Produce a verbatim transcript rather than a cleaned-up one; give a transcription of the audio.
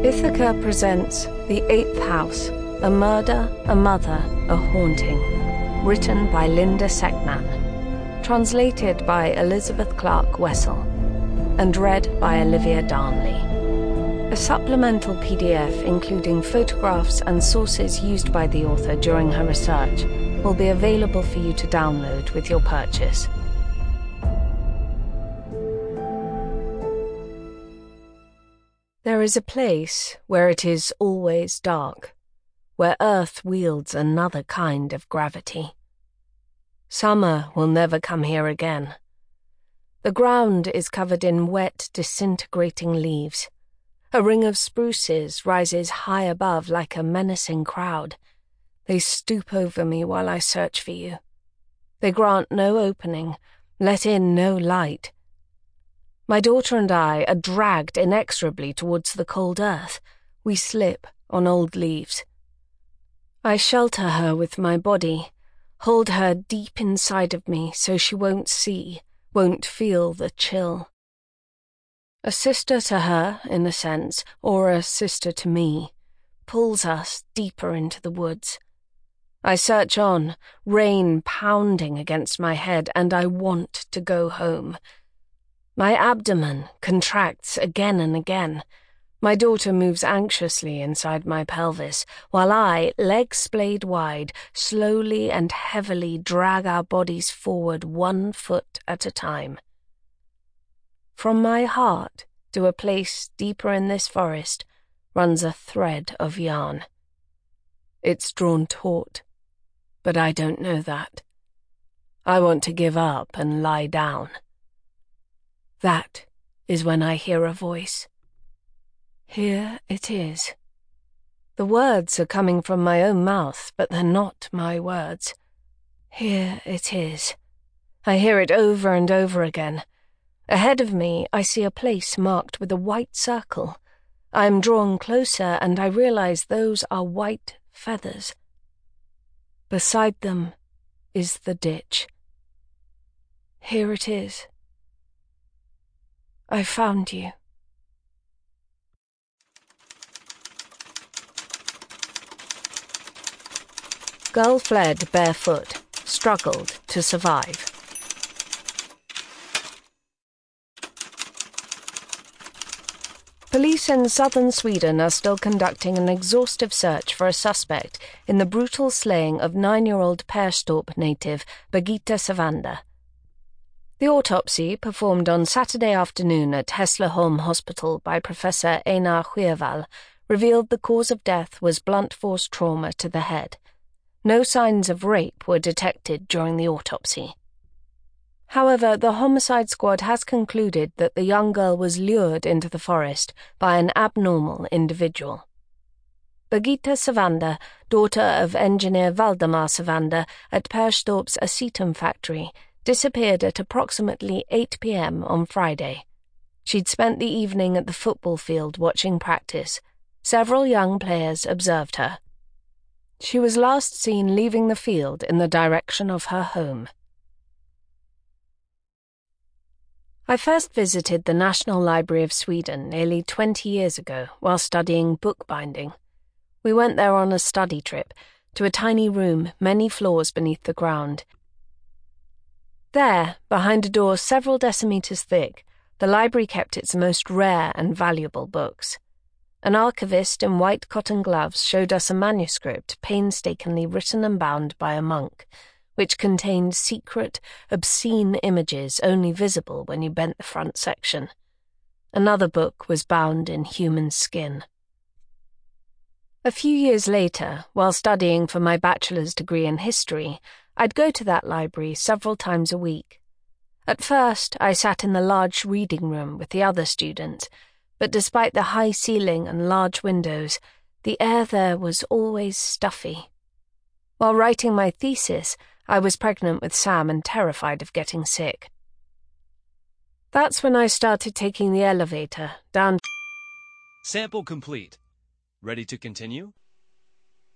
Ithaca presents The Eighth House, A Murder, a Mother, a Haunting, written by Linda Seckman, translated by Elizabeth Clark Wessel, and read by Olivia Darnley. A supplemental P D F including photographs and sources used by the author during her research will be available for you to download with your purchase. There is a place where it is always dark, where Earth wields another kind of gravity. Summer will never come here again. The ground is covered in wet, disintegrating leaves. A ring of spruces rises high above like a menacing crowd. They stoop over me while I search for you. They grant no opening, let in no light. My daughter and I are dragged inexorably towards the cold earth. We slip on old leaves. I shelter her with my body, hold her deep inside of me so she won't see, won't feel the chill. A sister to her, in a sense, or a sister to me, pulls us deeper into the woods. I search on, rain pounding against my head, and I want to go home. My abdomen contracts again and again. My daughter moves anxiously inside my pelvis, while I, legs splayed wide, slowly and heavily drag our bodies forward one foot at a time. From my heart to a place deeper in this forest runs a thread of yarn. It's drawn taut, but I don't know that. I want to give up and lie down. That is when I hear a voice. Here it is. The words are coming from my own mouth, but they're not my words. Here it is. I hear it over and over again. Ahead of me, I see a place marked with a white circle. I am drawn closer, and I realize those are white feathers. Beside them is the ditch. Here it is. I found you. Gull fled barefoot, struggled to survive. Police in southern Sweden are still conducting an exhaustive search for a suspect in the brutal slaying of nine-year-old Perstorp native Birgitta Savander. The autopsy, performed on Saturday afternoon at Hässleholm Hospital by Professor Einar Sjöwall, revealed the cause of death was blunt force trauma to the head. No signs of rape were detected during the autopsy. However, the homicide squad has concluded that the young girl was lured into the forest by an abnormal individual. Birgitta Savander, daughter of engineer Valdemar Savander at Perstorp's acetum factory, disappeared at approximately eight p.m. on Friday. She'd spent the evening at the football field watching practice. Several young players observed her. She was last seen leaving the field in the direction of her home. I first visited the National Library of Sweden nearly twenty years ago while studying bookbinding. We went there on a study trip to a tiny room many floors beneath the ground. There, behind a door several decimeters thick, the library kept its most rare and valuable books. An archivist in white cotton gloves showed us a manuscript painstakingly written and bound by a monk, which contained secret, obscene images only visible when you bent the front section. Another book was bound in human skin. A few years later, while studying for my bachelor's degree in history, I'd go to that library several times a week. At first, I sat in the large reading room with the other students, but despite the high ceiling and large windows, the air there was always stuffy. While writing my thesis, I was pregnant with Sam and terrified of getting sick. That's when I started taking the elevator down. Sample complete. Ready to continue?